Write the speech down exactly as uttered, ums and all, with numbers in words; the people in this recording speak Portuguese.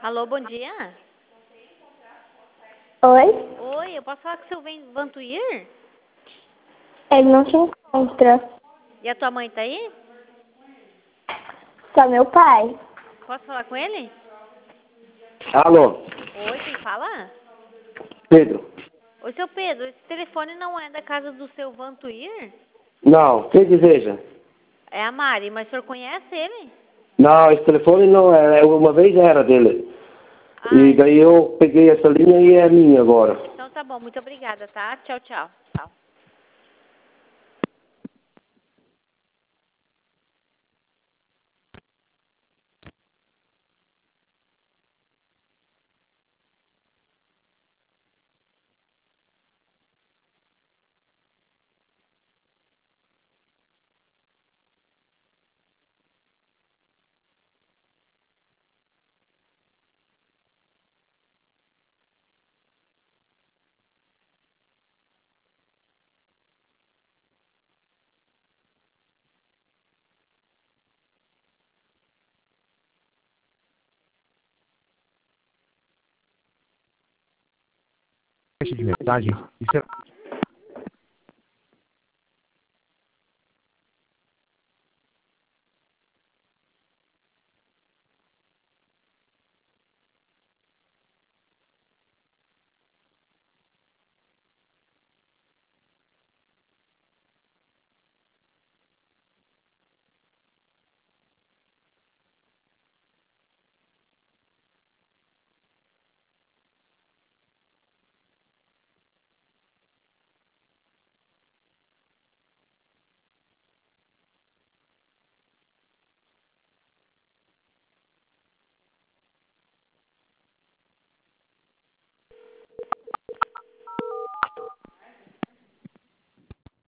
Alô, bom dia. Oi? Oi, eu posso falar com o seu Ven- Vantuir? Ele não se encontra. E a tua mãe tá aí? Só meu pai. Posso falar com ele? Alô, Oi, quem fala? Pedro. Oi, seu Pedro, esse telefone não é da casa do seu Vantuir? Não, quem deseja? É a Mari, mas o senhor conhece ele? Não, esse telefone não é. Uma vez era dele. Ah, E daí eu peguei essa linha e é minha agora. então tá bom, muito obrigada, tá? Tchau, tchau. Tchau. Caixa de mensagem. Isso é...